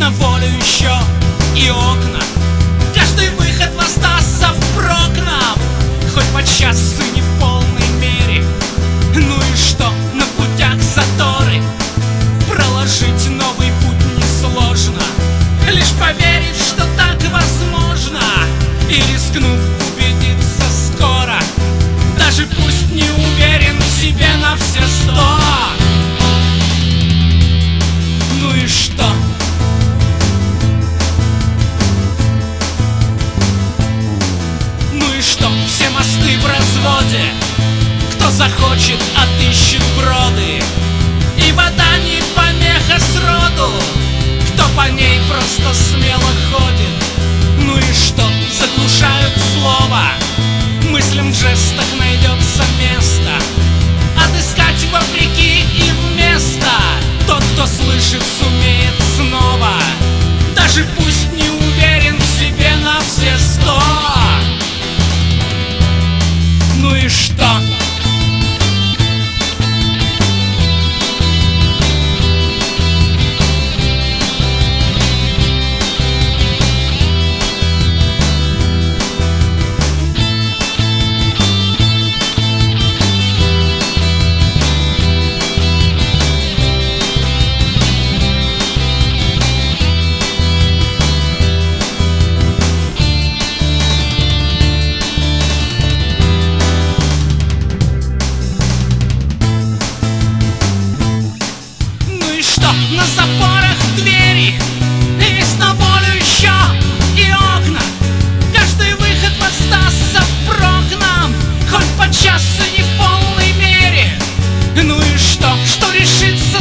на волю еще и окна. Каждый выход воздастся впрок нам, хоть подчас и не в полной мере. Ну и что, на путях заторы, проложить новый путь несложно, лишь поверить, что так возможно, и рискнув убедиться скоро, даже пусть не уверен в себе на все 100. Ну и что? Ну и что? Все мосты в разводе. Кто захочет, отыщет броды, и вода не помеха сроду, кто по ней просто смело ходит. Ну и что? Заглушают слово, мыслям в жестах найдется место отыскать вопреки и вместо. Тот, кто слышит, сумеет снова, даже пусть не уверен в себе на все 100. Ну и что? На запорах двери, есть на волю еще и окна. Каждый выход воздастся впрок нам, хоть подчас и не в полной мере. Ну и что решится